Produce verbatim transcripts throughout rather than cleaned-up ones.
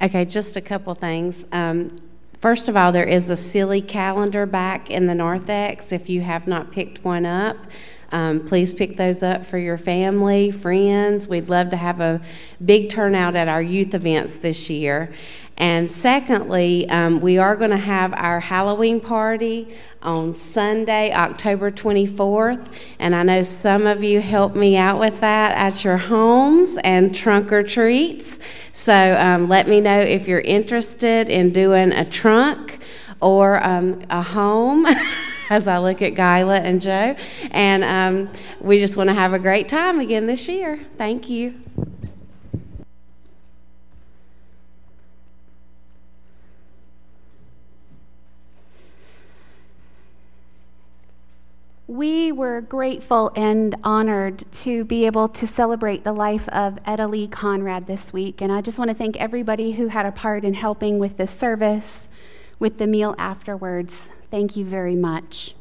Okay, just a couple things. Um, first of all, there is a silly calendar back in the narthex. If you have not picked one up, um, please pick those up for your family, friends. We'd love to have a big turnout at our youth events this year. And secondly, um, we are going to have our Halloween party on Sunday, October twenty-fourth. And I know some of you helped me out with that at your homes and trunk or treats. So um, let me know if you're interested in doing a trunk or um, a home as I look at Gyla and Joe. And um, we just want to have a great time again this year. Thank you. We were grateful and honored to be able to celebrate the life of Etta Lee Conrad this week, and I just want to thank everybody who had a part in helping with this service, with the meal afterwards. Thank you very much.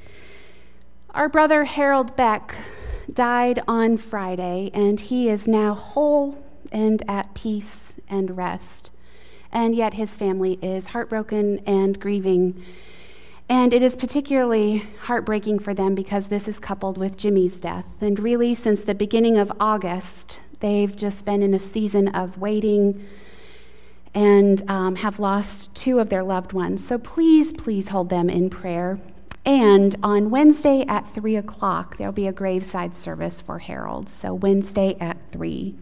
Our brother Harold Beck died on Friday, and he is now whole and at peace and rest, and yet his family is heartbroken and grieving. And it is particularly heartbreaking for them because this is coupled with Jimmy's death. And really, since the beginning of August, they've just been in a season of waiting and um, have lost two of their loved ones. So please, please hold them in prayer. And on Wednesday at three o'clock, there'll be a graveside service for Harold. So Wednesday at three.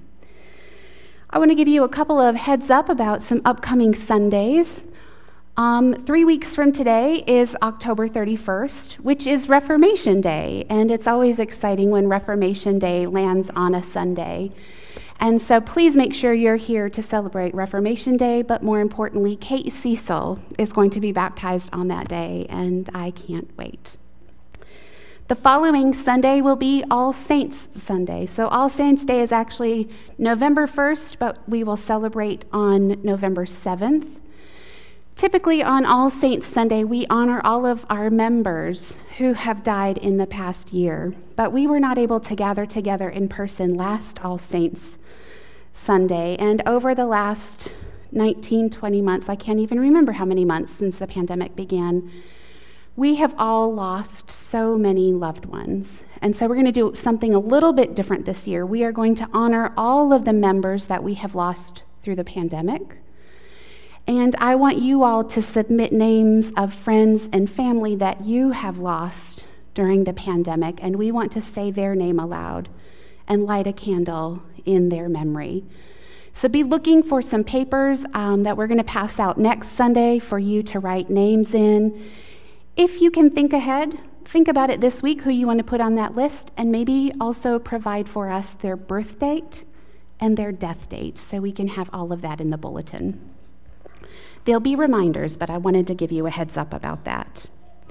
I want to give you a couple of heads up about some upcoming Sundays. Um, three weeks from today is October thirty-first, which is Reformation Day, and it's always exciting when Reformation Day lands on a Sunday. And so please make sure you're here to celebrate Reformation Day, but more importantly, Kate Cecil is going to be baptized on that day, and I can't wait. The following Sunday will be All Saints Sunday. So All Saints Day is actually November first, but we will celebrate on November seventh. Typically on All Saints Sunday, we honor all of our members who have died in the past year, but we were not able to gather together in person last All Saints Sunday, and over the last nineteen, twenty months, I can't even remember how many months since the pandemic began, we have all lost so many loved ones. And so we're going to do something a little bit different this year. We are going to honor all of the members that we have lost through the pandemic. And I want you all to submit names of friends and family that you have lost during the pandemic, and we want to say their name aloud and light a candle in their memory. So be looking for some papers um, that we're going to pass out next Sunday for you to write names in. If you can think ahead, think about it this week, who you want to put on that list, and maybe also provide for us their birth date and their death date so we can have all of that in the bulletin. There'll be reminders, but I wanted to give you a heads up about that.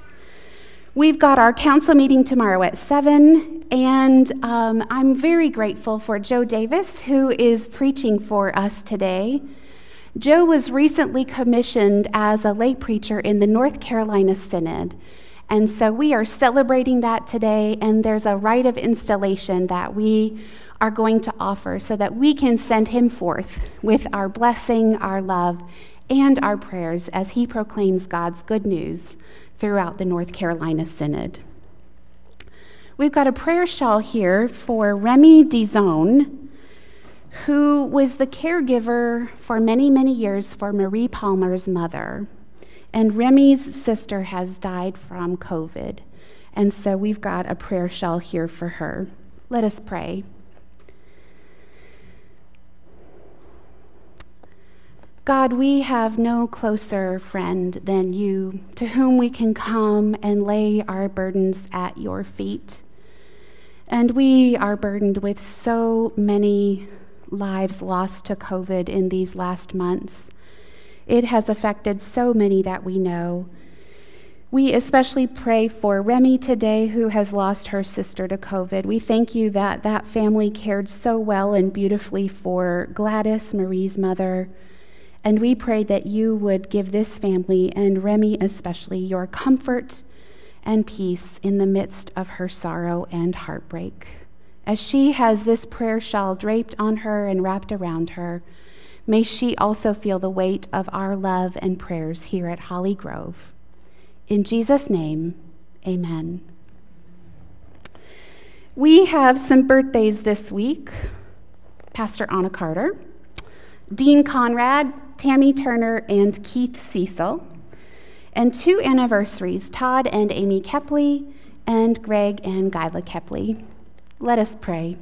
We've got our council meeting tomorrow at seven, and um, I'm very grateful for Joe Davis, who is preaching for us today. Joe was recently commissioned as a lay preacher in the North Carolina Synod, and so we are celebrating that today, and there's a rite of installation that we are going to offer so that we can send him forth with our blessing, our love, and our prayers as he proclaims God's good news throughout the North Carolina Synod. We've got a prayer shawl here for Remy Dizone, who was the caregiver for many, many years for Marie Palmer's mother. And Remy's sister has died from COVID. And so we've got a prayer shawl here for her. Let us pray. God, we have no closer friend than you, to whom we can come and lay our burdens at your feet. And we are burdened with so many lives lost to COVID in these last months. It has affected so many that we know. We especially pray for Remy today, who has lost her sister to COVID. We thank you that that family cared so well and beautifully for Gladys, Marie's mother. And we pray that you would give this family, and Remy especially, your comfort and peace in the midst of her sorrow and heartbreak. As she has this prayer shawl draped on her and wrapped around her, may she also feel the weight of our love and prayers here at Holly Grove. In Jesus' name, amen. We have some birthdays this week. Pastor Anna Carter, Dean Conrad, Tammy Turner, and Keith Cecil. And two anniversaries, Todd and Amy Kepley, and Greg and Gyla Kepley. Let us pray.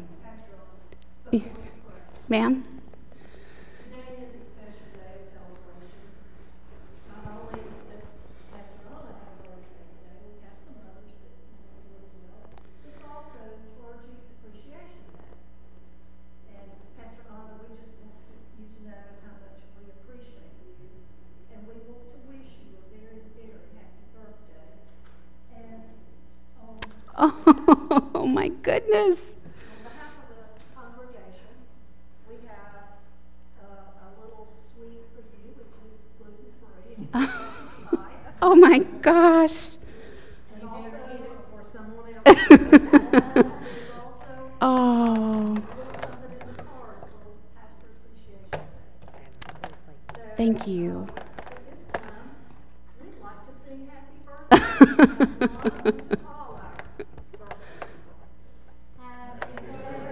Ma'am? Today is a special day of celebration. Not only does Pastor Ronna have a birthday today, we have some others that do as well. It's also Clergy Appreciation Day. And Pastor Ronna, we just want to, you to know how much we appreciate you. And we want to wish you a very, very happy birthday. And um, Oh, my goodness. on behalf of the congregation, we have uh, a little sweet for you, which is gluten-free. It's nice. Oh, my gosh. And also, eat it before someone else. There's also Oh, a little something in the card for Pastor Appreciation Day. So, thank you. uh, At this time, we'd like to sing Happy Birthday. to all our birthday people. Happy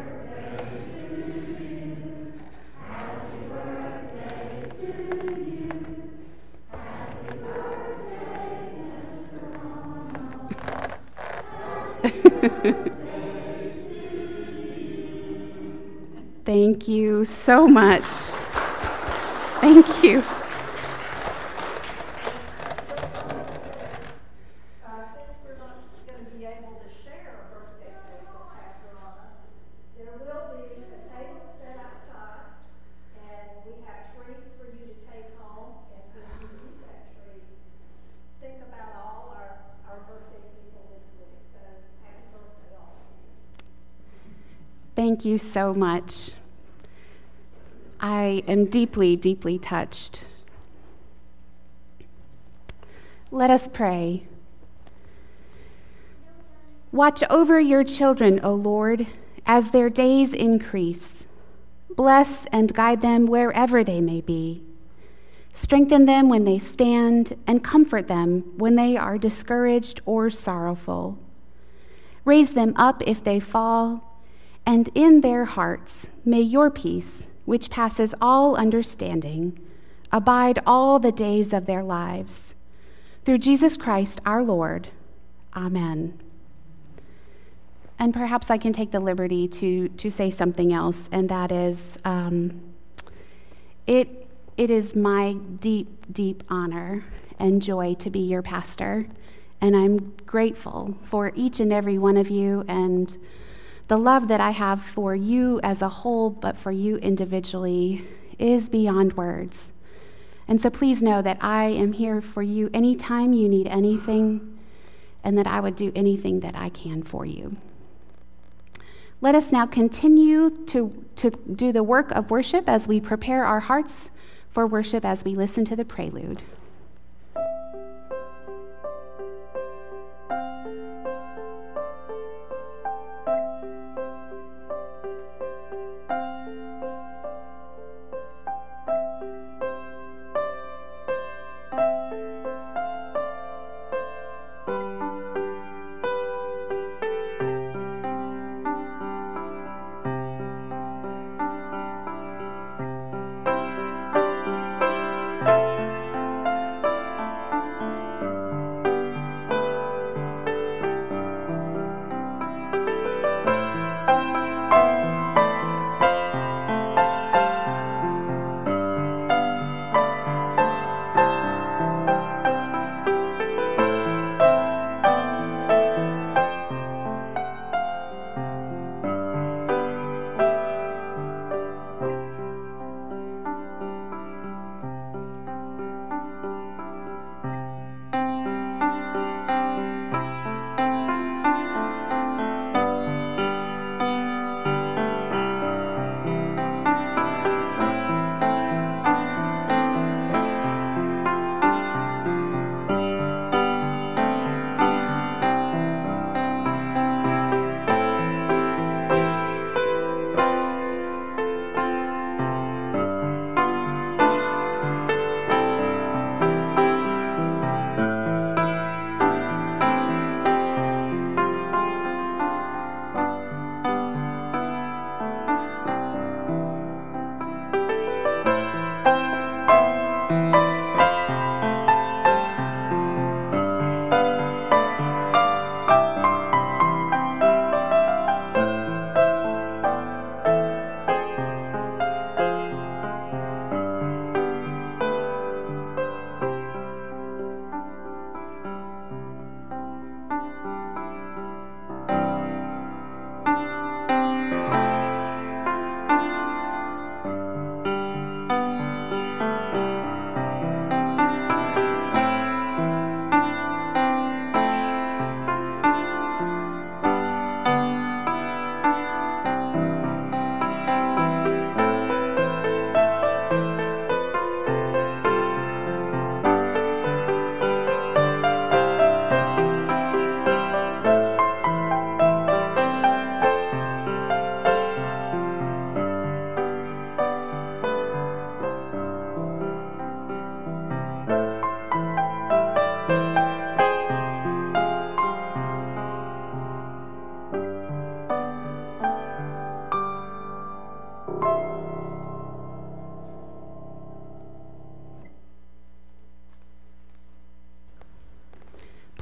Thank you so much. Thank you. Uh, since we're not going to be able to share a birthday cake with Pastor Ronna, there will be a table set outside, and we have treats for you to take home. And when you eat that treat, think about all our, our birthday people this week. So happy birthday, all of you. Thank you so much. I am deeply, deeply touched. Let us pray. Watch over your children, O Lord, as their days increase. Bless and guide them wherever they may be. Strengthen them when they stand, and comfort them when they are discouraged or sorrowful. Raise them up if they fall, and in their hearts may your peace, which passes all understanding, abide all the days of their lives. Through Jesus Christ our Lord. Amen. And perhaps I can take the liberty to, to say something else, and that is, um, it, it is my deep, deep honor and joy to be your pastor, and I'm grateful for each and every one of you and the love that I have for you as a whole, but for you individually, is beyond words. And so please know that I am here for you anytime you need anything, and that I would do anything that I can for you. Let us now continue to, to do the work of worship as we prepare our hearts for worship as we listen to the prelude.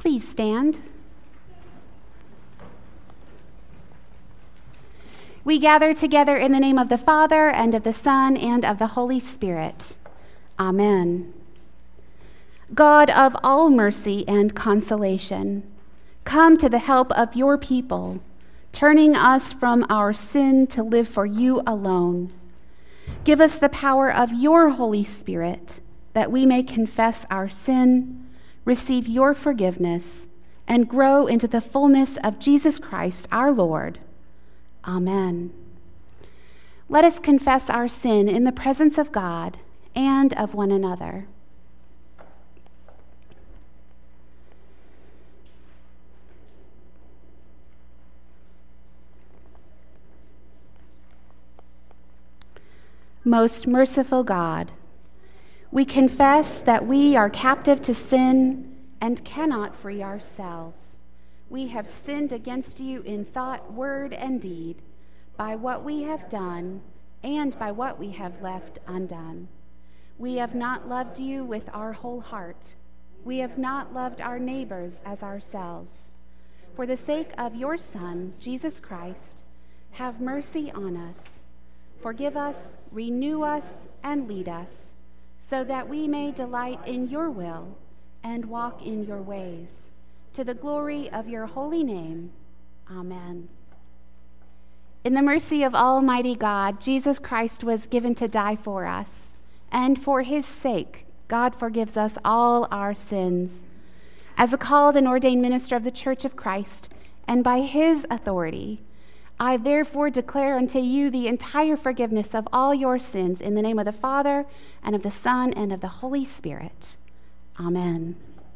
please stand? We gather together in the name of the Father, and of the Son, and of the Holy Spirit. Amen. God of all mercy and consolation, come to the help of your people, turning us from our sin to live for you alone. Give us the power of your Holy Spirit, that we may confess our sin, receive your forgiveness, and grow into the fullness of Jesus Christ our Lord. Amen. Let us confess our sin in the presence of God and of one another. Most merciful God, we confess that we are captive to sin and cannot free ourselves. We have sinned against you in thought, word, and deed, by what we have done and by what we have left undone. We have not loved you with our whole heart. We have not loved our neighbors as ourselves. For the sake of your Son, Jesus Christ, have mercy on us. Forgive us, renew us, and lead us, so that we may delight in your will and walk in your ways, to the glory of your holy name. Amen. In the mercy of Almighty God, Jesus Christ was given to die for us, and for his sake, God forgives us all our sins. As a called and ordained minister of the Church of Christ, and by his authority, I therefore declare unto you the entire forgiveness of all your sins in the name of the Father, and of the Son, and of the Holy Spirit. Amen.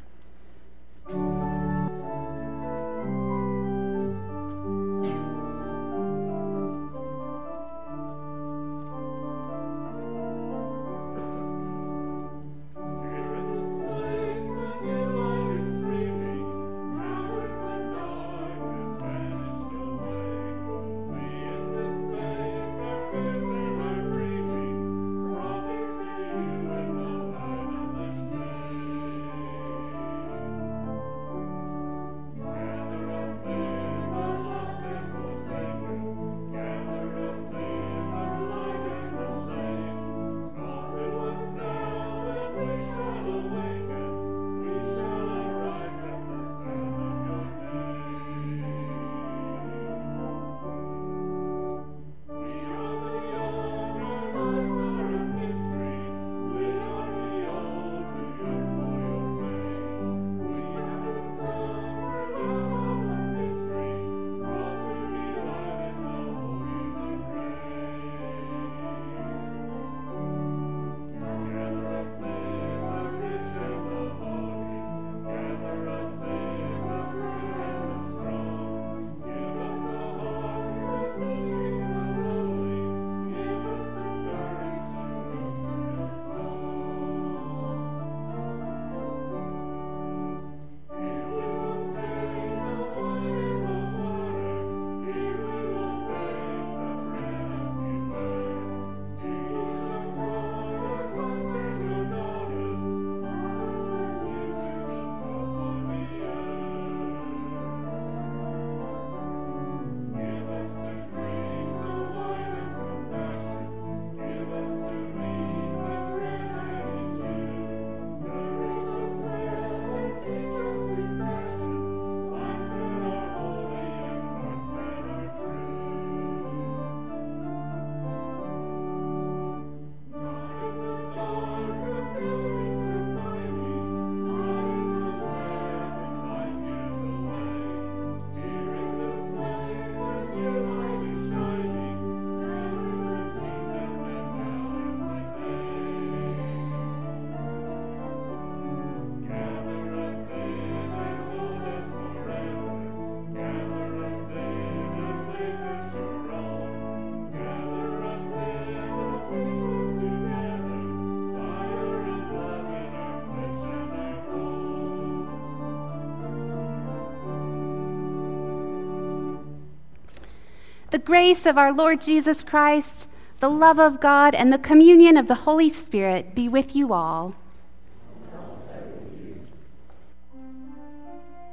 The grace of our Lord Jesus Christ, the love of God, and the communion of the Holy Spirit be with you all.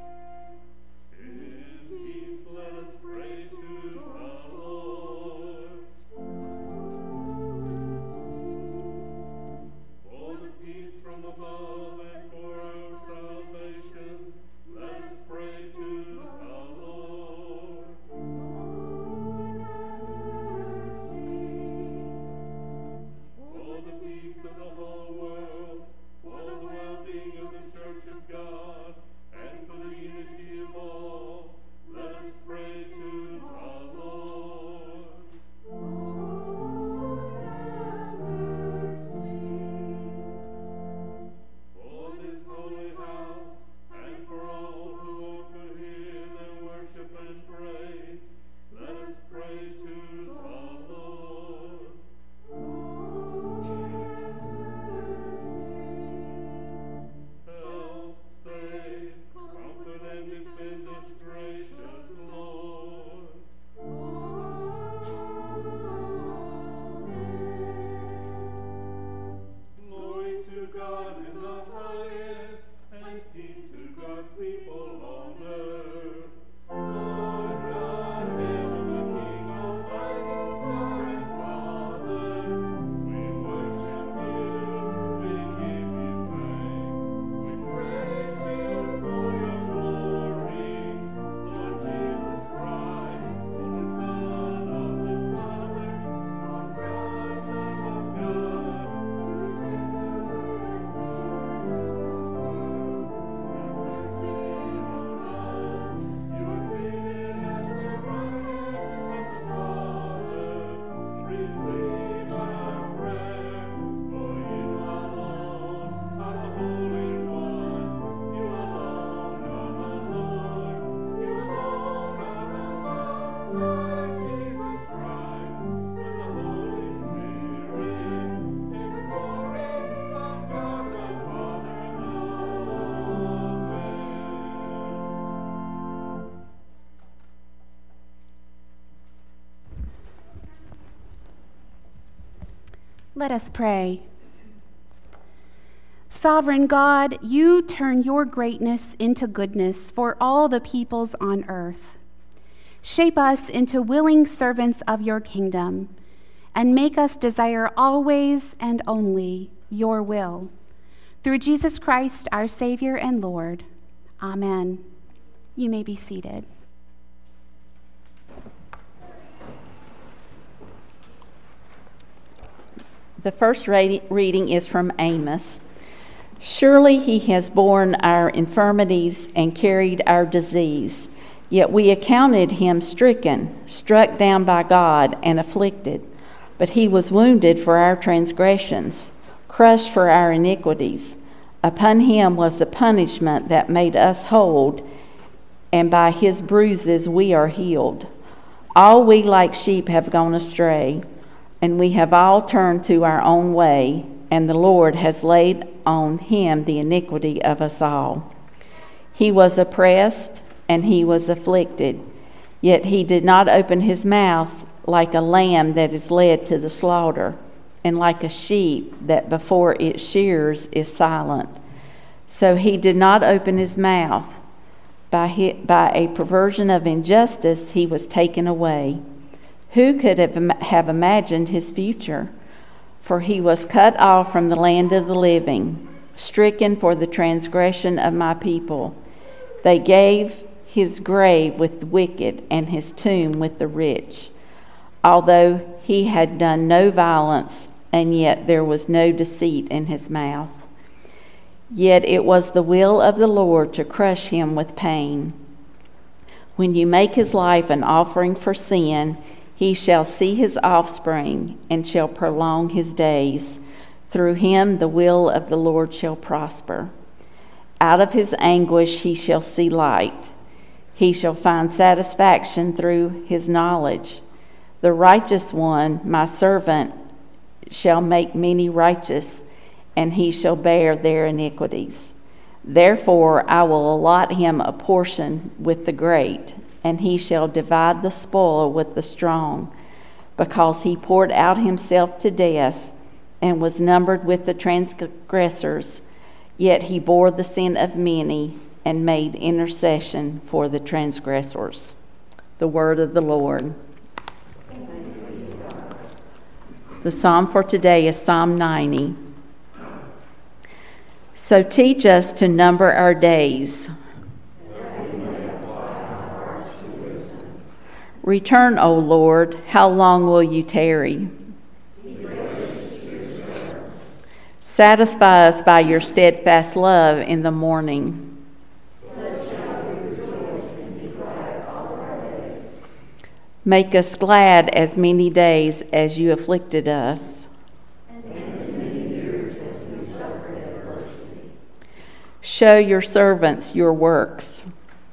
Let us pray. Sovereign God, you turn your greatness into goodness for all the peoples on earth. Shape us into willing servants of your kingdom, and make us desire always and only your will. Through Jesus Christ, our Savior and Lord. Amen. You may be seated. The first reading is from Amos. Surely he has borne our infirmities and carried our disease, yet we accounted him stricken, struck down by God, and afflicted. But he was wounded for our transgressions, crushed for our iniquities. Upon him was the punishment that made us whole, and by his bruises we are healed. All we like sheep have gone astray, and we have all turned to our own way, and the Lord has laid on him the iniquity of us all. He was oppressed, and he was afflicted, yet he did not open his mouth, like a lamb that is led to the slaughter, and like a sheep that before its shearers is silent. So he did not open his mouth. By, his, by a perversion of injustice he was taken away. Who could have, have imagined his future? For he was cut off from the land of the living, stricken for the transgression of my people. They gave his grave with the wicked and his tomb with the rich. Although he had done no violence, and yet there was no deceit in his mouth. Yet it was the will of the Lord to crush him with pain. When you make his life an offering for sin, he shall see his offspring and shall prolong his days. Through him the will of the Lord shall prosper. Out of his anguish he shall see light. He shall find satisfaction through his knowledge. The righteous one, my servant, shall make many righteous, and he shall bear their iniquities. Therefore I will allot him a portion with the great, and he shall divide the spoil with the strong, because he poured out himself to death and was numbered with the transgressors, yet he bore the sin of many and made intercession for the transgressors. The word of the Lord. The psalm for today is Psalm ninety. So teach us to number our days. Return, O Lord, how long will you tarry? Satisfy us by your steadfast love in the morning. Make us glad as many days as you afflicted us. Show your servants your works.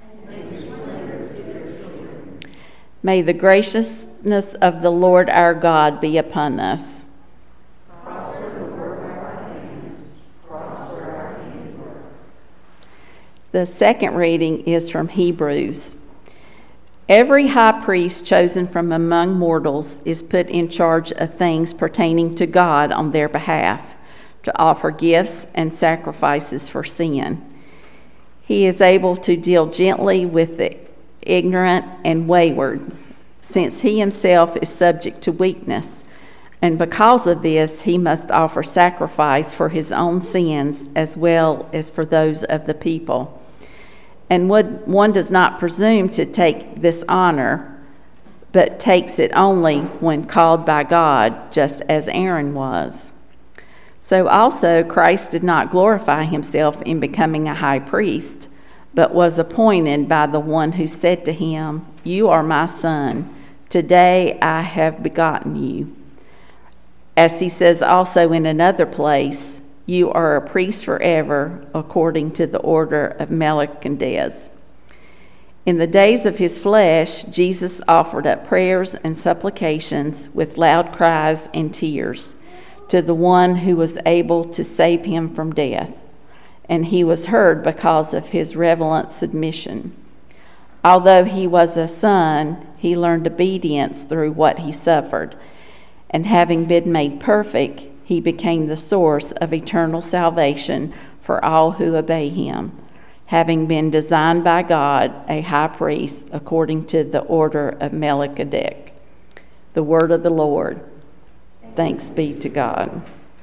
May the graciousness of the Lord our God be upon us. Prosper the work of our hands. Prosper our handiwork. The second reading is from Hebrews. Every high priest chosen from among mortals is put in charge of things pertaining to God on their behalf, to offer gifts and sacrifices for sin. He is able to deal gently with the ignorant and wayward, since he himself is subject to weakness, and because of this he must offer sacrifice for his own sins as well as for those of the people. And one does not presume to take this honor, but takes it only when called by God, just as Aaron was. So also Christ did not glorify himself in becoming a high priest, but was appointed by the one who said to him, "You are my son, today I have begotten you." As he says also in another place, "You are a priest forever, according to the order of Melchizedek." In the days of his flesh, Jesus offered up prayers and supplications with loud cries and tears to the one who was able to save him from death, and he was heard because of his reverent submission. Although he was a son, he learned obedience through what he suffered, and having been made perfect, he became the source of eternal salvation for all who obey him, having been designed by God a high priest according to the order of Melchizedek. The word of the Lord. Thanks be to God.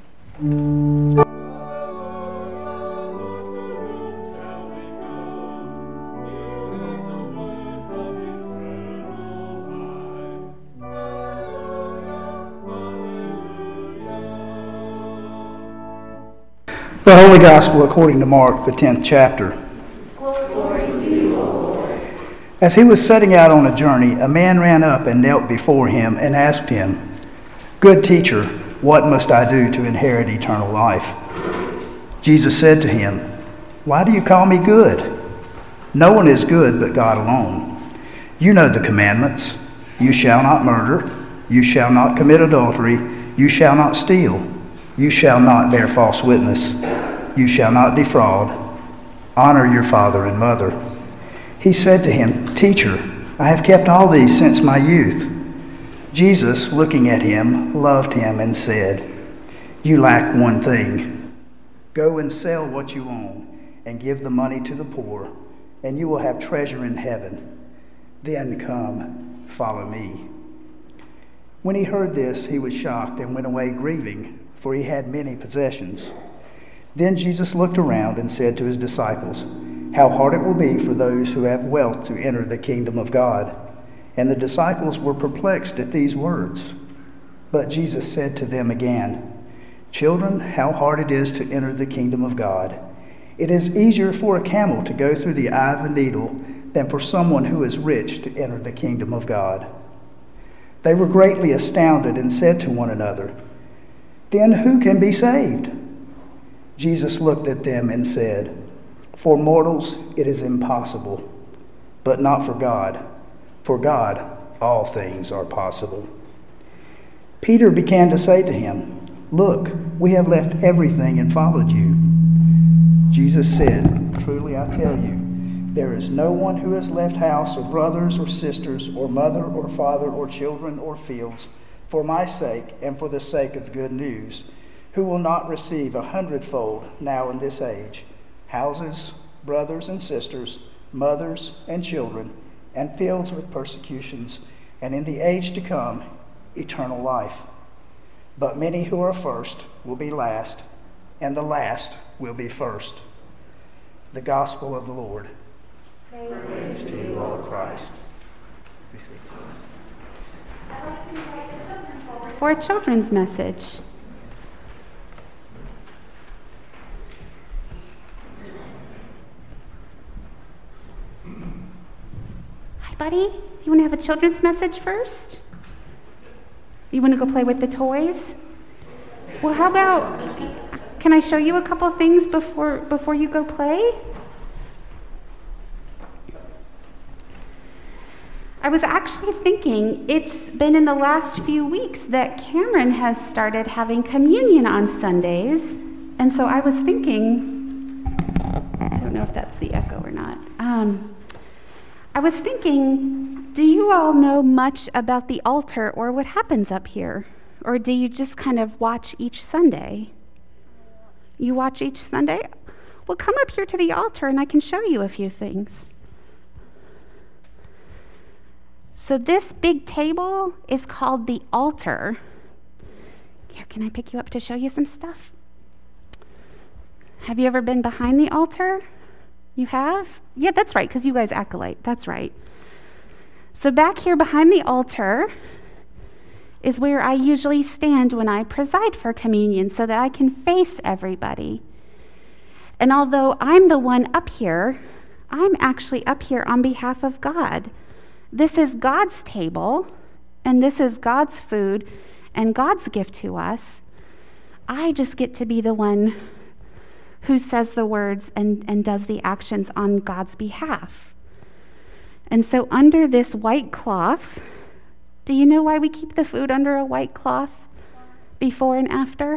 The Holy Gospel according to Mark, the tenth chapter. Glory to you, O Lord. As he was setting out on a journey, a man ran up and knelt before him and asked him, "Good teacher, what must I do to inherit eternal life?" Jesus said to him, "Why do you call me good? No one is good but God alone. You know the commandments. You shall not murder. You shall not commit adultery. You shall not steal. You shall not bear false witness. You shall not defraud. Honor your father and mother." He said to him, "Teacher, I have kept all these since my youth." Jesus, looking at him, loved him and said, "You lack one thing. Go and sell what you own and give the money to the poor, and you will have treasure in heaven. Then come, follow me." When he heard this, he was shocked and went away grieving, for he had many possessions. Then Jesus looked around and said to his disciples, "How hard it will be for those who have wealth to enter the kingdom of God." And the disciples were perplexed at these words. But Jesus said to them again, "Children, how hard it is to enter the kingdom of God. It is easier for a camel to go through the eye of a needle than for someone who is rich to enter the kingdom of God." They were greatly astounded and said to one another, "Then who can be saved?" Jesus looked at them and said, "For mortals it is impossible, but not for God. For God all things are possible." Peter began to say to him, "Look, we have left everything and followed you." Jesus said, "Truly I tell you, there is no one who has left house or brothers or sisters or mother or father or children or fields for my sake and for the sake of good news, who will not receive a hundredfold now in this age, houses, brothers and sisters, mothers and children, and fields with persecutions, and in the age to come, eternal life. But many who are first will be last, and the last will be first." The Gospel of the Lord. Praise, Praise to you, Lord Christ. Be seated. For a children's message. Hi, buddy. You want to have a children's message first? You want to go play with the toys? Well, how about, can I show you a couple things before before you go play? I was actually thinking it's been in the last few weeks that Cameron has started having communion on Sundays. And so I was thinking, I don't know if that's the echo or not. Um, I was thinking, do you all know much about the altar or what happens up here? Or do you just kind of watch each Sunday? You watch each Sunday? Well, come up here to the altar and I can show you a few things. So this big table is called the altar. Here, can I pick you up to show you some stuff? Have you ever been behind the altar? You have? Yeah, that's right, because you guys acolyte. That's right. So back here behind the altar is where I usually stand when I preside for communion so that I can face everybody. And although I'm the one up here, I'm actually up here on behalf of God. This is God's table, and this is God's food and God's gift to us. I just get to be the one who says the words and, and does the actions on God's behalf. And so under this white cloth, do you know why we keep the food under a white cloth before and after?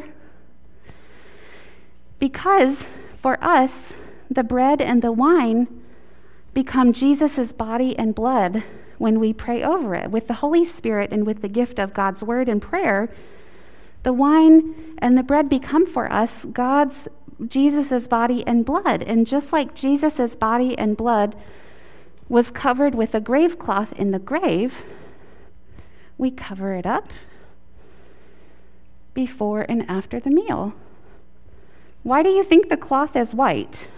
Because for us, the bread and the wine become Jesus' body and blood when we pray over it. With the Holy Spirit and with the gift of God's word and prayer, The wine and the bread become for us God's, Jesus' body and blood. And just like Jesus' body and blood was covered with a grave cloth in the grave, we cover it up before and after the meal. Why do you think the cloth is white?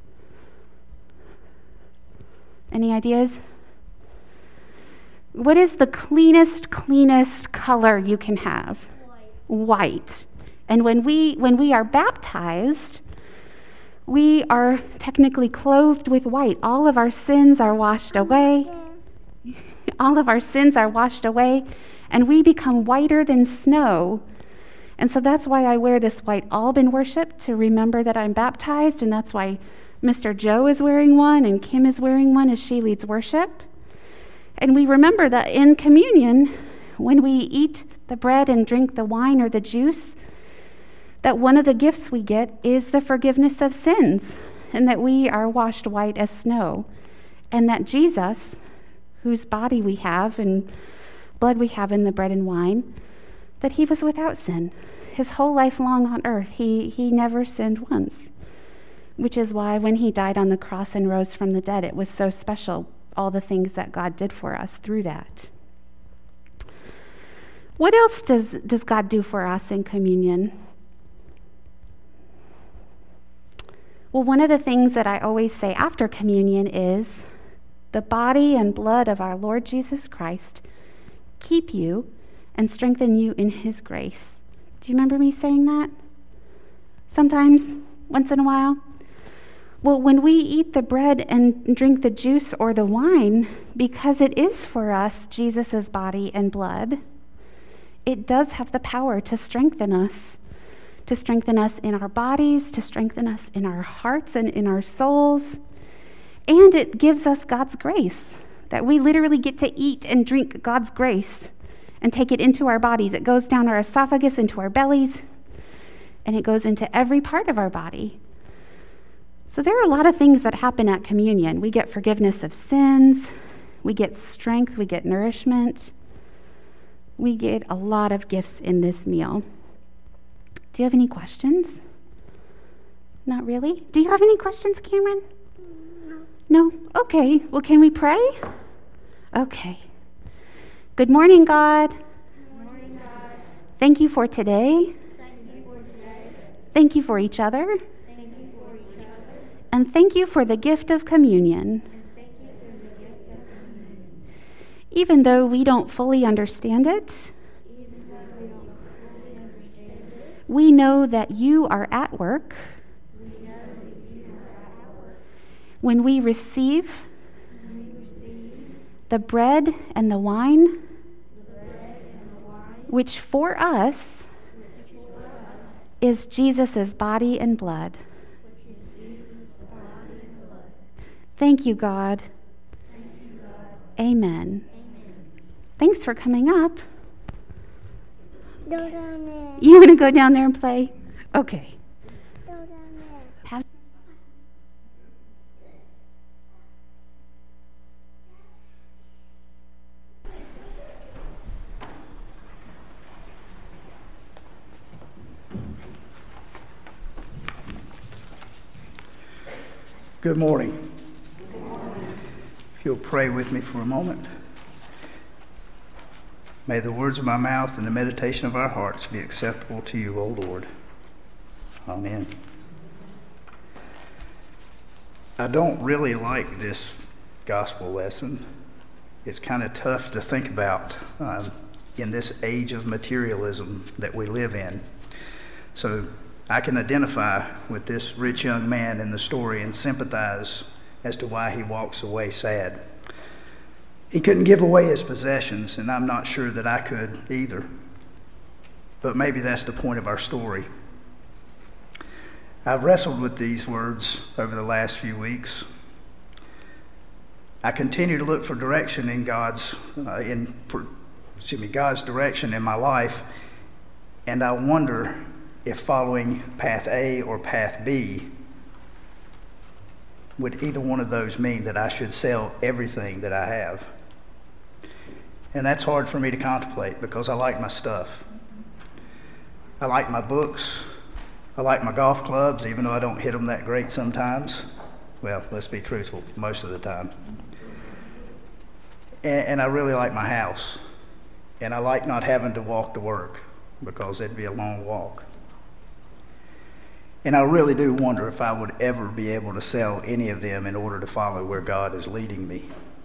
Any ideas? What is the cleanest, cleanest color you can have? White. White. And when we when we are baptized, we are technically clothed with white. All of our sins are washed away. All of our sins are washed away, and we become whiter than snow. And so that's why I wear this white alb in worship, to remember that I'm baptized, and that's why Mister Joe is wearing one and Kim is wearing one as she leads worship. And we remember that in communion, when we eat the bread and drink the wine or the juice, that one of the gifts we get is the forgiveness of sins, and that we are washed white as snow, and that Jesus, whose body we have and blood we have in the bread and wine, that he was without sin. His whole life long on earth, he, he never sinned once, which is why when he died on the cross and rose from the dead, it was so special, all the things that God did for us through that. What else does, does God do for us in communion? Well, one of the things that I always say after communion is, the body and blood of our Lord Jesus Christ keep you and strengthen you in his grace. Do you remember me saying that? Sometimes, once in a while? Well, when we eat the bread and drink the juice or the wine, because it is for us Jesus' body and blood, it does have the power to strengthen us, to strengthen us in our bodies, to strengthen us in our hearts and in our souls. And it gives us God's grace, that we literally get to eat and drink God's grace and take it into our bodies. It goes down our esophagus, into our bellies, and it goes into every part of our body. So there are a lot of things that happen at communion. We get forgiveness of sins, we get strength, we get nourishment, we get a lot of gifts in this meal. Do you have any questions? Not really? Do you have any questions, Cameron? No? Okay. Well, can we pray? Okay. Good morning, God. Good morning, God. Thank you for today. Thank you for today. Thank you for each other. Thank you for each other. And thank you for the gift of communion. And thank you for the gift of communion. Even though we don't fully understand it, Even though we don't fully understand it, we know that you are at work we know that you are at work. when we receive When we receive the bread and the wine, the bread and the wine, which for us which for us is Jesus' body and blood. which is Jesus' body and blood. Thank you, God. Thank you, God. Amen. Amen. Thanks for coming up. Go down there. You want to go down there and play? Okay. Go down there. Have- Good morning. If you'll pray with me for a moment. May the words of my mouth and the meditation of our hearts be acceptable to you, O Lord. Amen. I don't really like this gospel lesson. It's kind of tough to think about um, in this age of materialism that we live in. So I can identify with this rich young man in the story and sympathize as to why he walks away sad. He couldn't give away his possessions, and I'm not sure that I could either. But maybe that's the point of our story. I've wrestled with these words over the last few weeks. I continue to look for direction in God's, uh, in for, excuse me, God's direction in my life, and I wonder if following path A or path B would either one of those mean that I should sell everything that I have. And that's hard for me to contemplate because I like my stuff. I like my books. I like my golf clubs, even though I don't hit them that great sometimes. Well, let's be truthful, most of the time. And, and I really like my house. And I like not having to walk to work, because it'd be a long walk. And I really do wonder if I would ever be able to sell any of them in order to follow where God is leading me.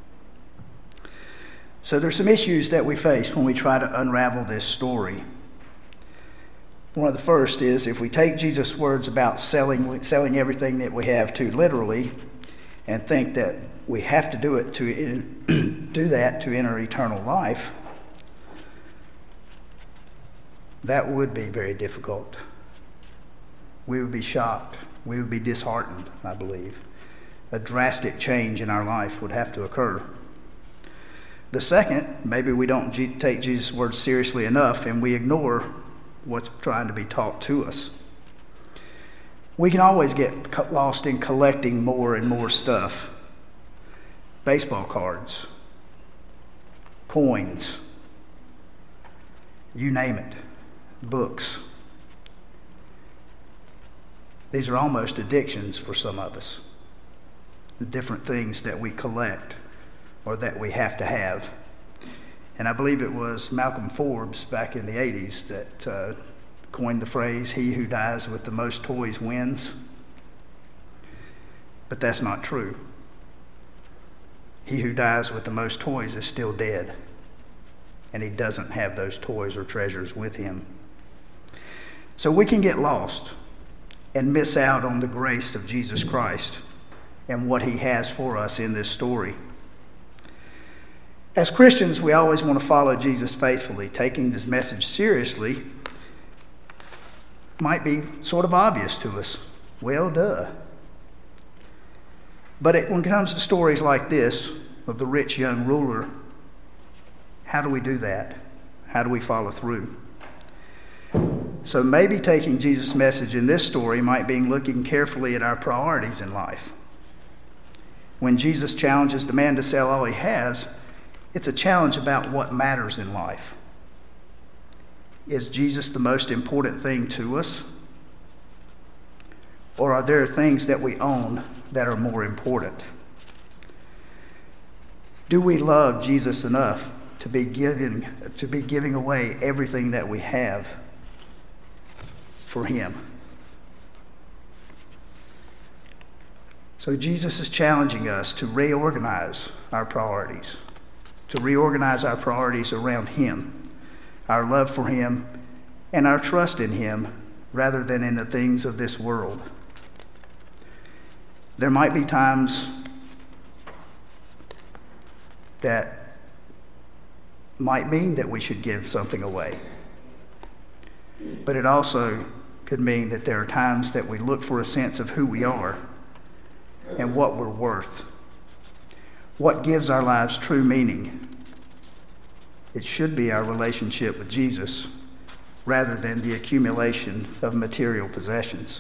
So there's some issues that we face when we try to unravel this story. One of the first is if we take Jesus' words about selling, selling everything that we have too literally and think that we have to do it to do that to enter eternal life, that would be very difficult. We would be shocked. We would be disheartened, I believe. A drastic change in our life would have to occur. The second, maybe we don't G- take Jesus' words seriously enough and we ignore what's trying to be taught to us. We can always get co- lost in collecting more and more stuff. Baseball cards, coins, you name it, books. These are almost addictions for some of us. The different things that we collect or that we have to have. And I believe it was Malcolm Forbes back in the eighties that uh, coined the phrase, "He who dies with the most toys wins." But that's not true. He who dies with the most toys is still dead, and he doesn't have those toys or treasures with him. So we can get lost and miss out on the grace of Jesus Christ and what he has for us in this story. As Christians, we always want to follow Jesus faithfully. Taking this message seriously might be sort of obvious to us. Well, duh. But it, when it comes to stories like this of the rich young ruler, how do we do that? How do we follow through? So maybe taking Jesus' message in this story might be looking carefully at our priorities in life. When Jesus challenges the man to sell all he has, it's a challenge about what matters in life. Is Jesus the most important thing to us? Or are there things that we own that are more important? Do we love Jesus enough to be giving, to be giving away everything that we have for him? So Jesus is challenging us to reorganize our priorities, to reorganize our priorities around him, our love for him, and our trust in him rather than in the things of this world. There might be times that might mean that we should give something away. But it also could mean that there are times that we look for a sense of who we are and what we're worth. What gives our lives true meaning? It should be our relationship with Jesus rather than the accumulation of material possessions.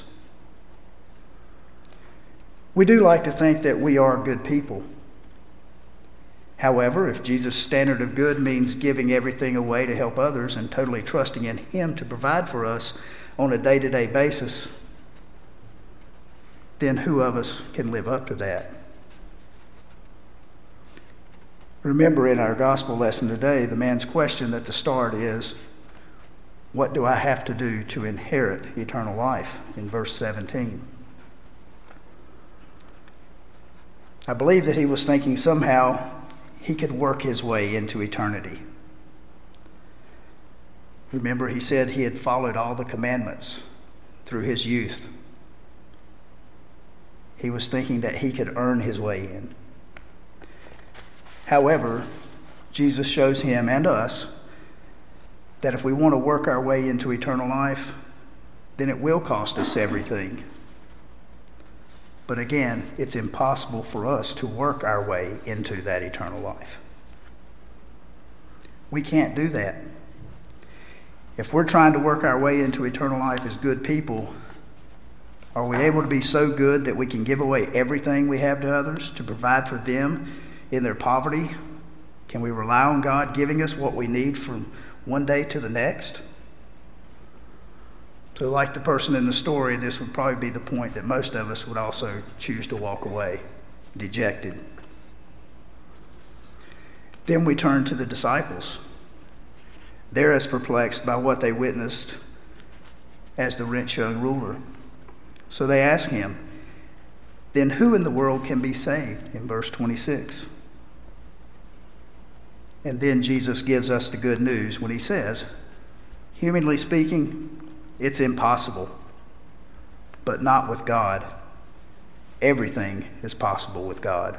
We do like to think that we are good people. However, if Jesus' standard of good means giving everything away to help others and totally trusting in him to provide for us on a day-to-day basis, then who of us can live up to that? Remember, in our gospel lesson today, the man's question at the start is, what do I have to do to inherit eternal life? In verse seventeen. I believe that he was thinking somehow he could work his way into eternity. Remember, he said he had followed all the commandments through his youth. He was thinking that he could earn his way in. However, Jesus shows him and us that if we want to work our way into eternal life, then it will cost us everything. But again, it's impossible for us to work our way into that eternal life. We can't do that. If we're trying to work our way into eternal life as good people, are we able to be so good that we can give away everything we have to others to provide for them in their poverty? Can we rely on God giving us what we need from one day to the next? So like the person in the story, this would probably be the point that most of us would also choose to walk away, dejected. Then we turn to the disciples. They're as perplexed by what they witnessed as the rich young ruler. So they ask him, then who in the world can be saved? In verse twenty-six. And then Jesus gives us the good news when he says, humanly speaking, it's impossible, but not with God. Everything is possible with God.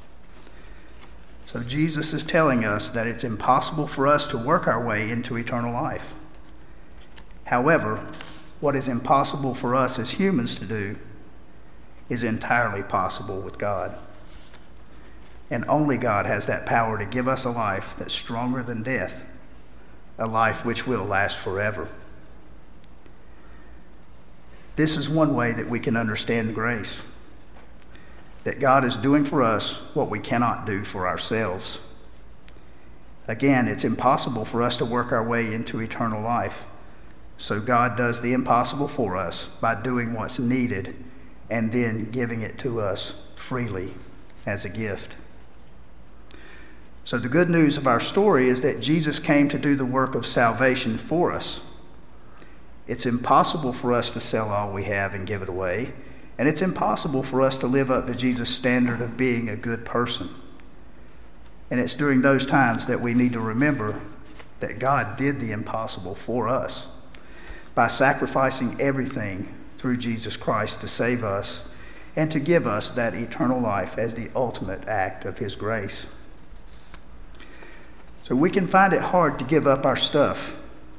So Jesus is telling us that it's impossible for us to work our way into eternal life. However, what is impossible for us as humans to do is entirely possible with God. And only God has that power to give us a life that's stronger than death, a life which will last forever. This is one way that we can understand grace, that God is doing for us what we cannot do for ourselves. Again, it's impossible for us to work our way into eternal life, so God does the impossible for us by doing what's needed and then giving it to us freely as a gift. So the good news of our story is that Jesus came to do the work of salvation for us. It's impossible for us to sell all we have and give it away, and it's impossible for us to live up to Jesus' standard of being a good person. And it's during those times that we need to remember that God did the impossible for us by sacrificing everything through Jesus Christ to save us and to give us that eternal life as the ultimate act of his grace. So we can find it hard to give up our stuff.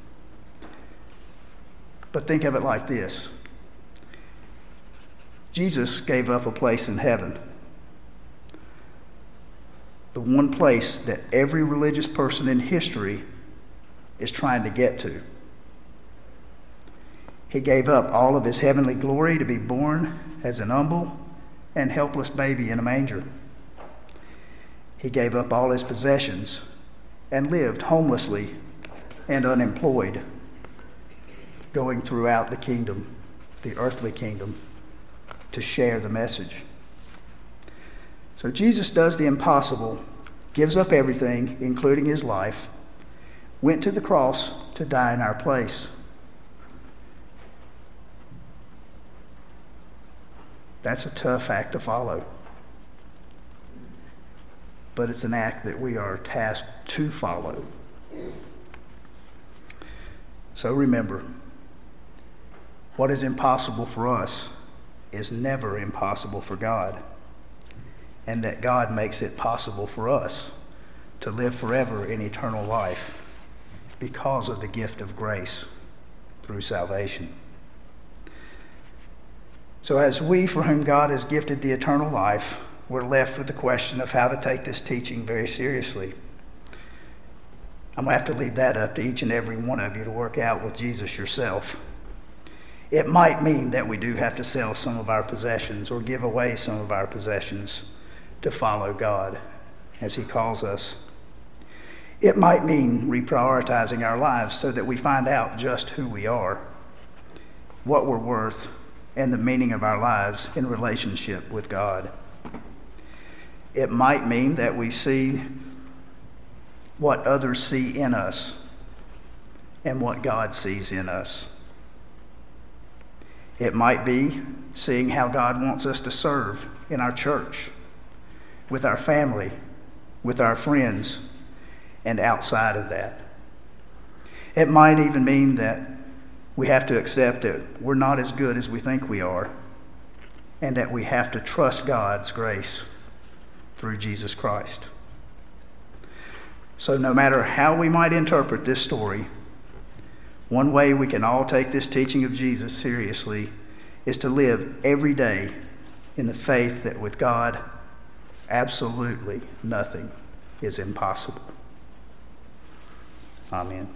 But think of it like this. Jesus gave up a place in heaven. The one place that every religious person in history is trying to get to. He gave up all of his heavenly glory to be born as an humble and helpless baby in a manger. He gave up all his possessions and lived homelessly and unemployed, going throughout the kingdom, the earthly kingdom, to share the message. So Jesus does the impossible, gives up everything, including his life, went to the cross to die in our place. That's a tough act to follow. But it's an act that we are tasked to follow. So remember, what is impossible for us is never impossible for God, and that God makes it possible for us to live forever in eternal life because of the gift of grace through salvation. So as we, for whom God has gifted the eternal life, we're left with the question of how to take this teaching very seriously. I'm going to have to leave that up to each and every one of you to work out with Jesus yourself. It might mean that we do have to sell some of our possessions or give away some of our possessions to follow God as he calls us. It might mean reprioritizing our lives so that we find out just who we are, what we're worth, and the meaning of our lives in relationship with God. It might mean that we see what others see in us and what God sees in us. It might be seeing how God wants us to serve in our church, with our family, with our friends, and outside of that. It might even mean that we have to accept that we're not as good as we think we are, and that we have to trust God's grace through Jesus Christ. So no matter how we might interpret this story, one way we can all take this teaching of Jesus seriously is to live every day in the faith that with God, absolutely nothing is impossible. Amen.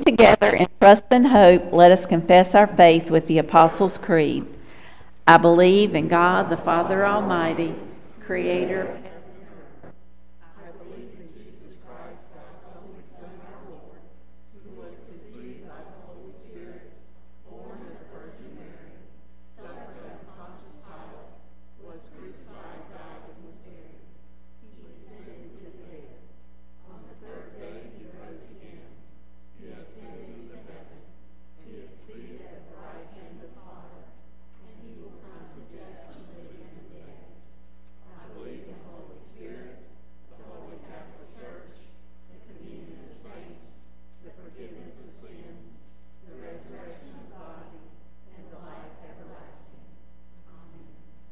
together in trust and hope, let us confess our faith with the Apostles' Creed. I believe in God, the Father Almighty, creator of heaven. I believe in Jesus Christ, God's only Son, our Lord, who was conceived by the Holy Spirit, born of the Virgin Mary, suffered under Pontius Pilate, was crucified, died, and was buried. He descended into the dead. On the third day he rose again. He ascended into heaven. He is seated at the right hand of the Father, and he will come to judge the living and the dead. I believe in the Holy Spirit, the Holy Catholic Church, the communion of saints, the forgiveness of sins, the resurrection of the body, and the life everlasting. Amen.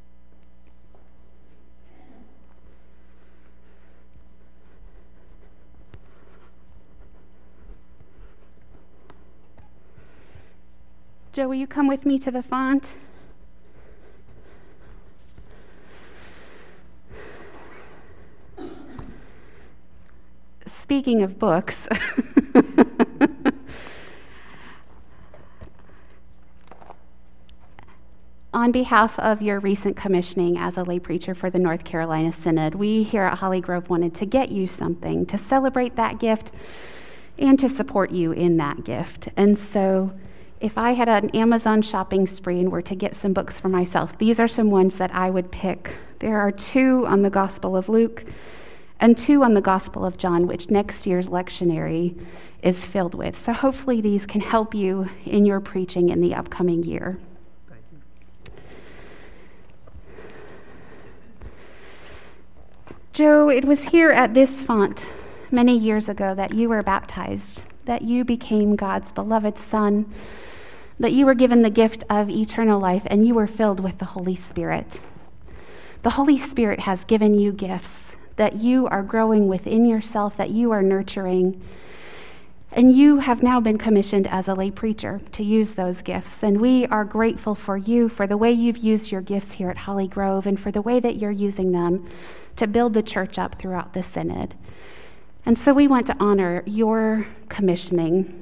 Joe, will you come with me to the font? Speaking of books, on behalf of your recent commissioning as a lay preacher for the North Carolina Synod, we here at Holly Grove wanted to get you something to celebrate that gift and to support you in that gift. And so if I had an Amazon shopping spree and were to get some books for myself, these are some ones that I would pick. There are two on the Gospel of Luke and two on the Gospel of John, which next year's lectionary is filled with. So hopefully these can help you in your preaching in the upcoming year. Thank you. Joe, it was here at this font many years ago that you were baptized, that you became God's beloved Son, that you were given the gift of eternal life, and you were filled with the Holy Spirit. The Holy Spirit has given you gifts that you are growing within yourself, that you are nurturing, and you have now been commissioned as a lay preacher to use those gifts. And we are grateful for you, for the way you've used your gifts here at Holly Grove, and for the way that you're using them to build the church up throughout the Synod. And so we want to honor your commissioning.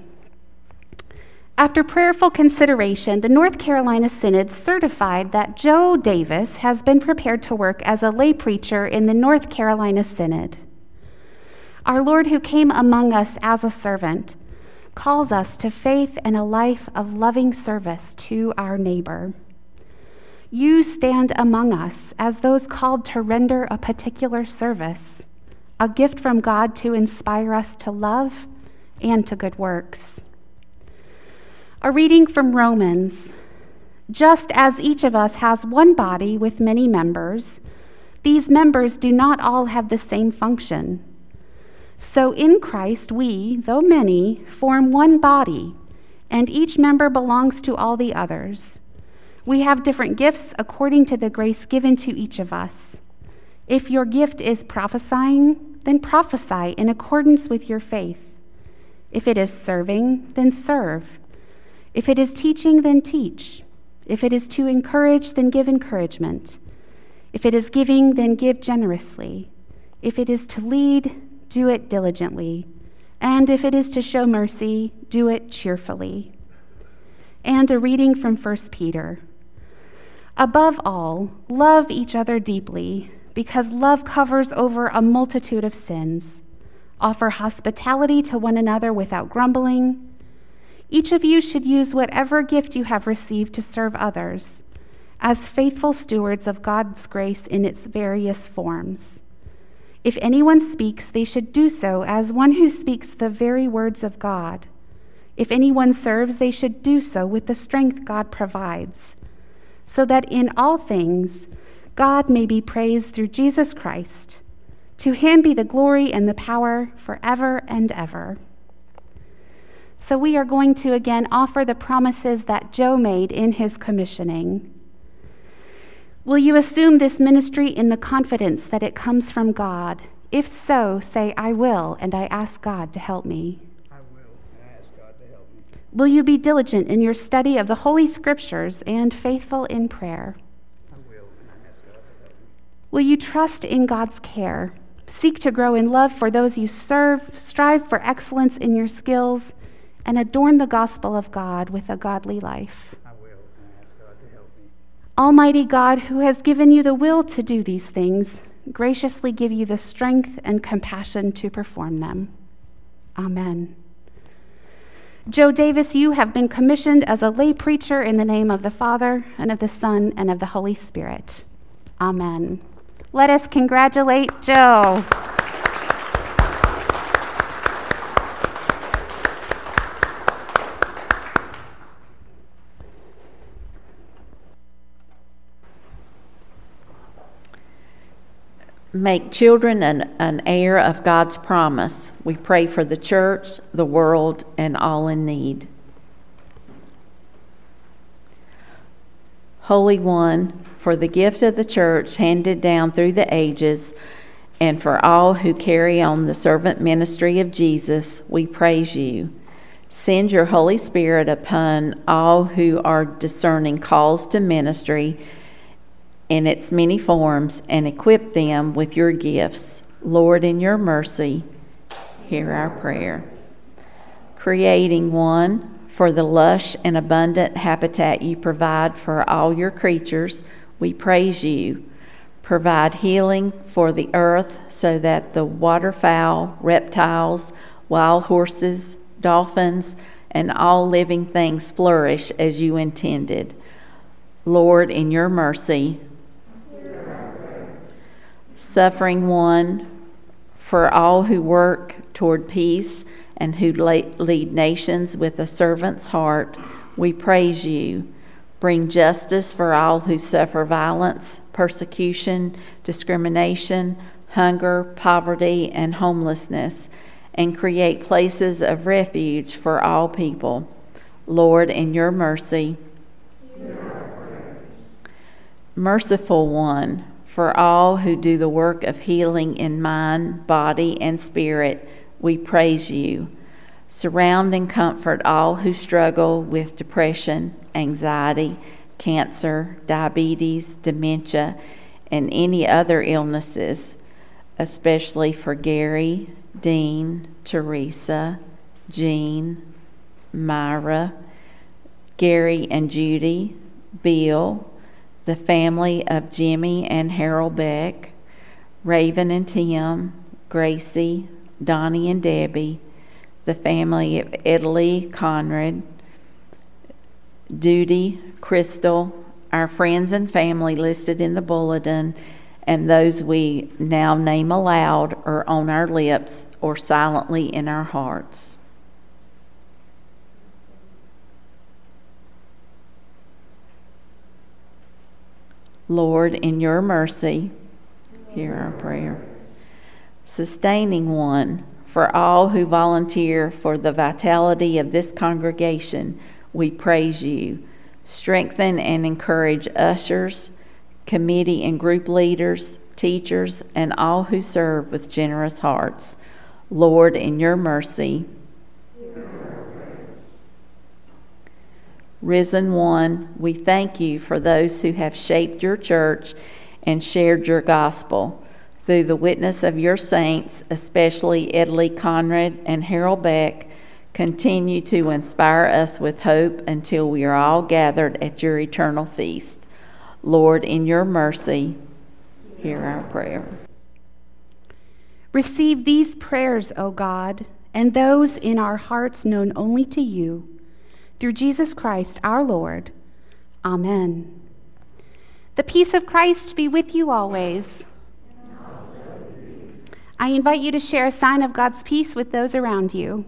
After prayerful consideration, the North Carolina Synod certified that Joe Davis has been prepared to work as a lay preacher in the North Carolina Synod. Our Lord, who came among us as a servant, calls us to faith and a life of loving service to our neighbor. You stand among us as those called to render a particular service, a gift from God to inspire us to love and to good works. A reading from Romans. Just as each of us has one body with many members, these members do not all have the same function. So in Christ we, though many, form one body, and each member belongs to all the others. We have different gifts according to the grace given to each of us. If your gift is prophesying, then prophesy in accordance with your faith. If it is serving, then serve. If it is teaching, then teach. If it is to encourage, then give encouragement. If it is giving, then give generously. If it is to lead, do it diligently. And if it is to show mercy, do it cheerfully. And a reading from First Peter. Above all, love each other deeply, because love covers over a multitude of sins. Offer hospitality to one another without grumbling. Each of you should use whatever gift you have received to serve others, as faithful stewards of God's grace in its various forms. If anyone speaks, they should do so as one who speaks the very words of God. If anyone serves, they should do so with the strength God provides, so that in all things God may be praised through Jesus Christ. To him be the glory and the power forever and ever. So we are going to again offer the promises that Joe made in his commissioning. Will you assume this ministry in the confidence that it comes from God? If so, say, I will, and I ask God to help me. I will, and I ask God to help me. Will you be diligent in your study of the Holy Scriptures and faithful in prayer? I will, and I ask God to help me. Will you trust in God's care? Seek to grow in love for those you serve, strive for excellence in your skills, and adorn the gospel of God with a godly life. I will, and ask God to help me. Almighty God, who has given you the will to do these things, graciously give you the strength and compassion to perform them. Amen. Joe Davis, you have been commissioned as a lay preacher in the name of the Father, and of the Son, and of the Holy Spirit. Amen. Let us congratulate Joe. Make children an, an heir of God's promise. We pray for the church, the world, and all in need. Holy One, for the gift of the church handed down through the ages, and for all who carry on the servant ministry of Jesus, we praise you. Send your Holy Spirit upon all who are discerning calls to ministry in its many forms, and equip them with your gifts. Lord, in your mercy, hear our prayer. Creating One, for the lush and abundant habitat you provide for all your creatures, we praise you. Provide healing for the earth so that the waterfowl, reptiles, wild horses, dolphins, and all living things flourish as you intended. Lord, in your mercy, suffering One, for all who work toward peace and who lead nations with a servant's heart, we praise you. Bring justice for all who suffer violence, persecution, discrimination, hunger, poverty, and homelessness, and create places of refuge for all people. Lord, in your mercy, merciful One, for all who do the work of healing in mind, body, and spirit, we praise you. Surround and comfort all who struggle with depression, anxiety, cancer, diabetes, dementia, and any other illnesses, especially for Gary, Dean, Teresa, Jean, Myra, Gary and Judy, Bill, the family of Jimmy and Harold Beck, Raven and Tim, Gracie, Donnie and Debbie, the family of Italy, Conrad, Duty, Crystal, our friends and family listed in the bulletin, and those we now name aloud or on our lips or silently in our hearts. Lord, in your mercy, hear our prayer. Sustaining One, for all who volunteer for the vitality of this congregation, we praise you. Strengthen and encourage ushers, committee and group leaders, teachers, and all who serve with generous hearts. Lord, in your mercy, Risen One, we thank you for those who have shaped your church and shared your gospel. Through the witness of your saints, especially Italy Conrad and Harold Beck, continue to inspire us with hope until we are all gathered at your eternal feast. Lord, in your mercy, hear our prayer. Receive these prayers, O God, and those in our hearts known only to you. Through Jesus Christ our Lord. Amen. The peace of Christ be with you always. I invite you to share a sign of God's peace with those around you.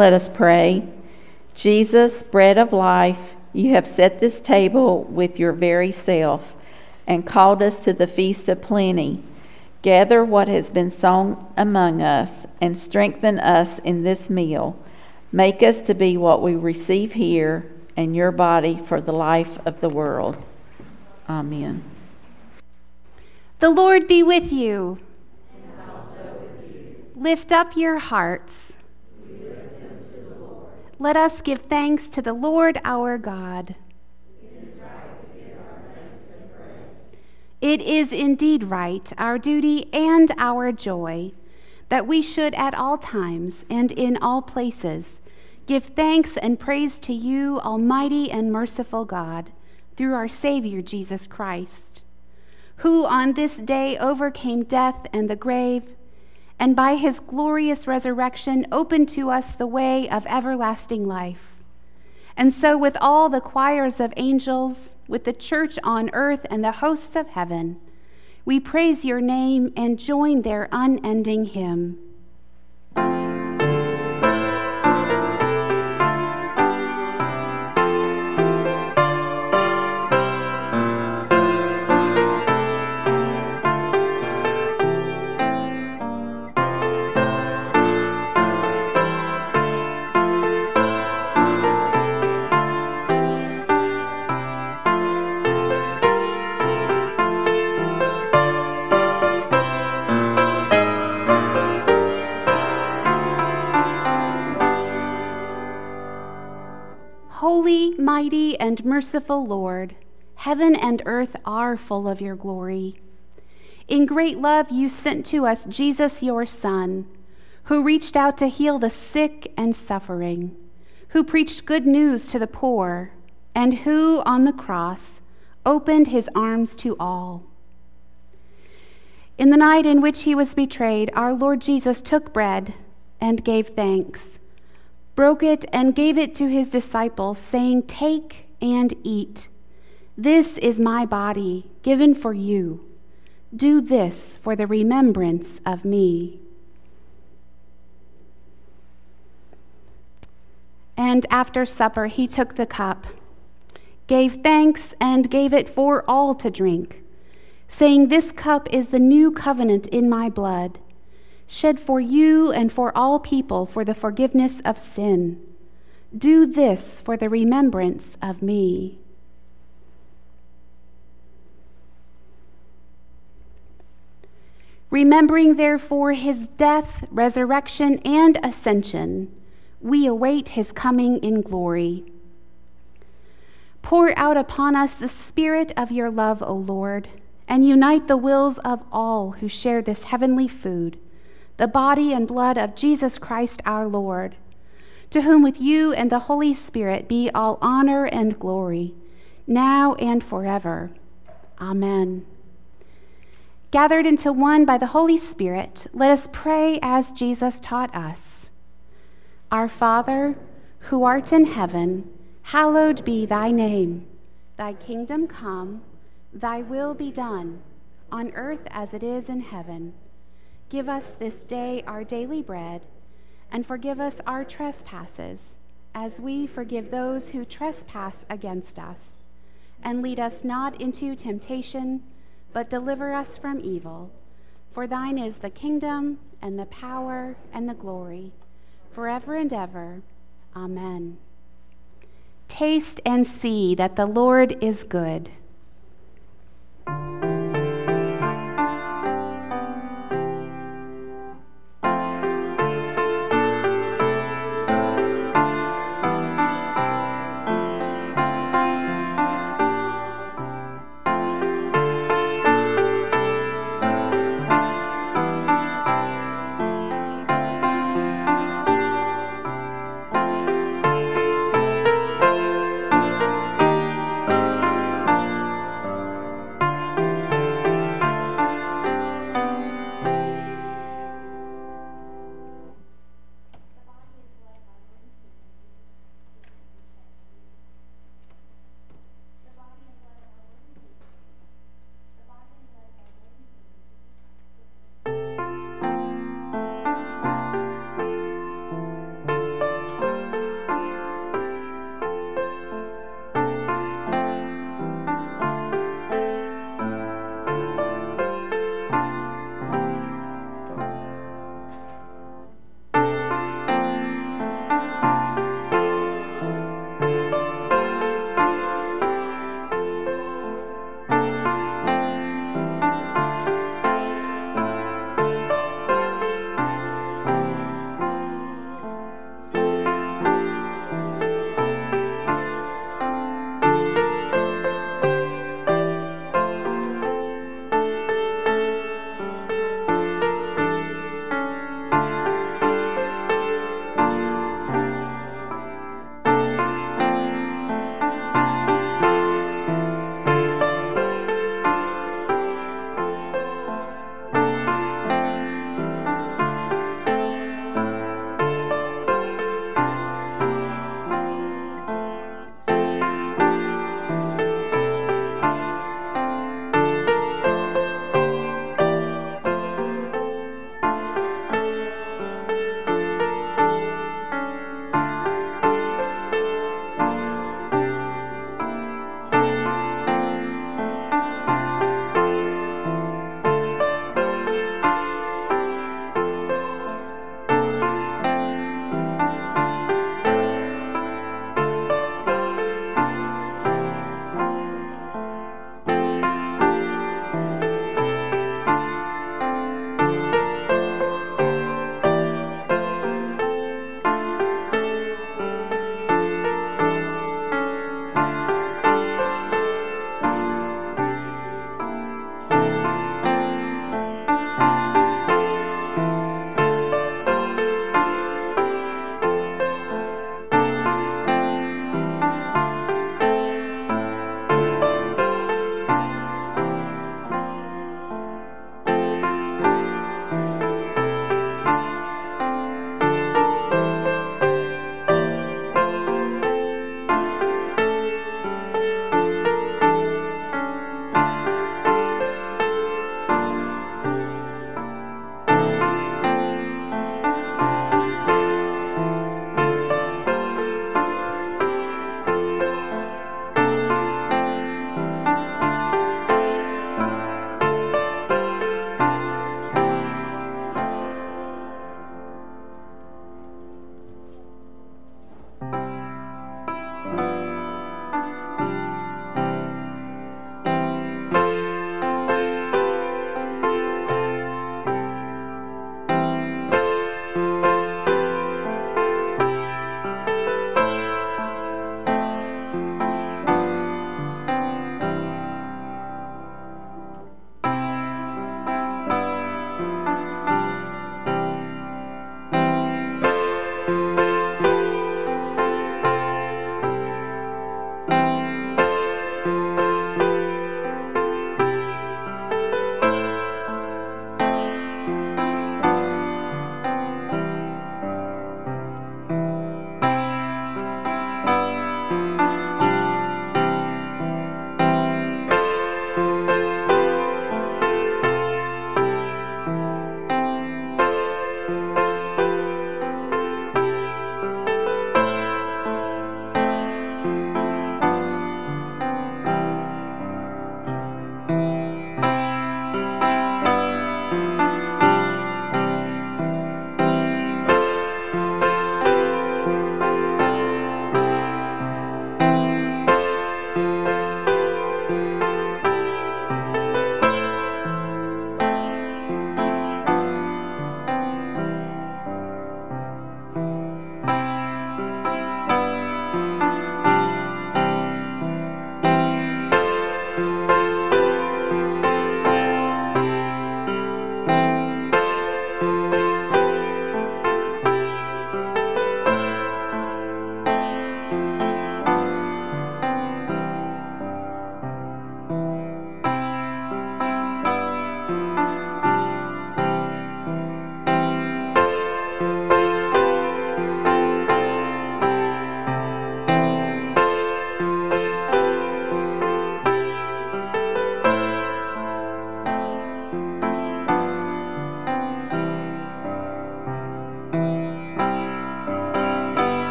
Let us pray. Jesus, bread of life, you have set this table with your very self and called us to the feast of plenty. Gather what has been sown among us and strengthen us in this meal. Make us to be what we receive here and your body for the life of the world. Amen. The Lord be with you. And also with you. Lift up your hearts. We lift them to the Lord. Let us give thanks to the Lord our God. It is right to give our thanks and praise. It is indeed right, our duty and our joy, that we should at all times and in all places give thanks and praise to you, Almighty and merciful God, through our Savior Jesus Christ, who on this day overcame death and the grave, and by his glorious resurrection opened to us the way of everlasting life. And so with all the choirs of angels, with the church on earth and the hosts of heaven, we praise your name and join their unending hymn. Holy, mighty, and merciful Lord, heaven and earth are full of your glory. In great love you sent to us Jesus, your Son, who reached out to heal the sick and suffering, who preached good news to the poor, and who, on the cross, opened his arms to all. In the night in which he was betrayed, our Lord Jesus took bread and gave thanks, broke it and gave it to his disciples, saying, "Take and eat. This is my body given for you. Do this for the remembrance of me." And after supper, he took the cup, gave thanks, and gave it for all to drink, saying, "This cup is the new covenant in my blood, shed for you and for all people for the forgiveness of sin. Do this for the remembrance of me." Remembering, therefore, his death, resurrection, and ascension, we await his coming in glory. Pour out upon us the spirit of your love, O Lord, and unite the wills of all who share this heavenly food, the body and blood of Jesus Christ our Lord, to whom with you and the Holy Spirit be all honor and glory, now and forever. Amen. Gathered into one by the Holy Spirit, let us pray as Jesus taught us. Our Father, who art in heaven, hallowed be thy name. Thy kingdom come, thy will be done, on earth as it is in heaven. Give us this day our daily bread, and forgive us our trespasses, as we forgive those who trespass against us. And lead us not into temptation, but deliver us from evil. For thine is the kingdom, and the power, and the glory, forever and ever. Amen. Taste and see that the Lord is good.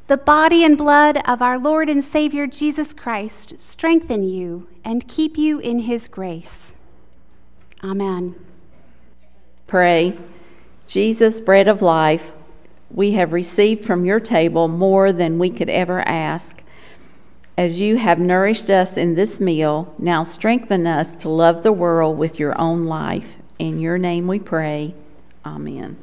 The body and blood of our Lord and Savior Jesus Christ strengthen you and keep you in his grace. Amen. Pray. Jesus, bread of life, we have received from your table more than we could ever ask. As you have nourished us in this meal, now strengthen us to love the world with your own life. In your name we pray. Amen.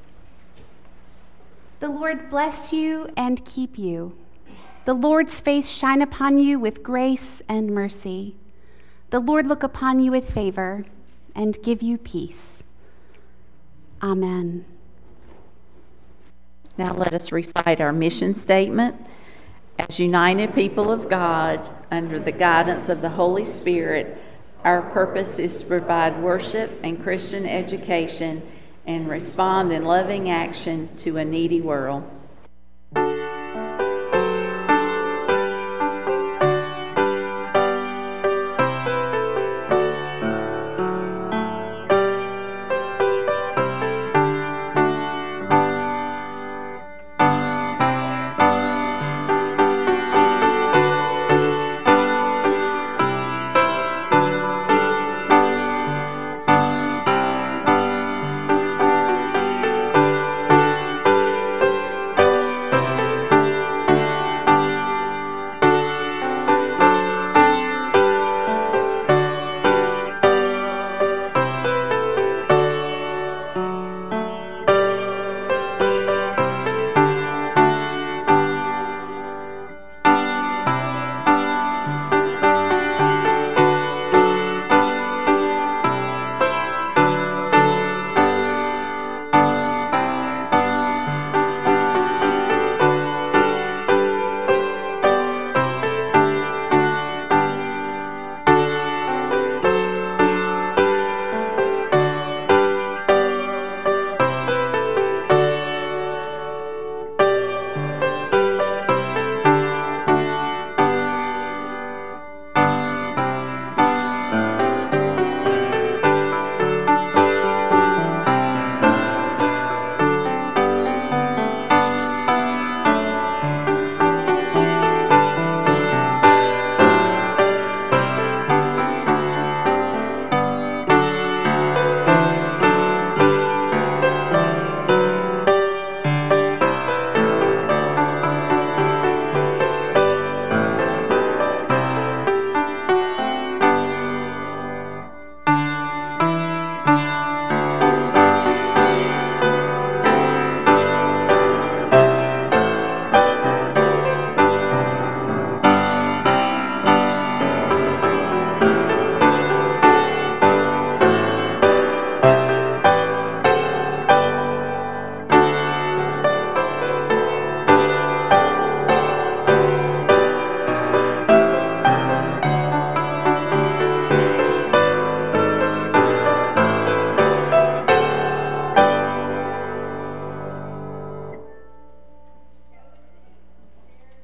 The Lord bless you and keep you. The Lord's face shine upon you with grace and mercy. The Lord look upon you with favor and give you peace. Amen. Now let us recite our mission statement. As united people of God, under the guidance of the Holy Spirit, our purpose is to provide worship and Christian education and respond in loving action to a needy world.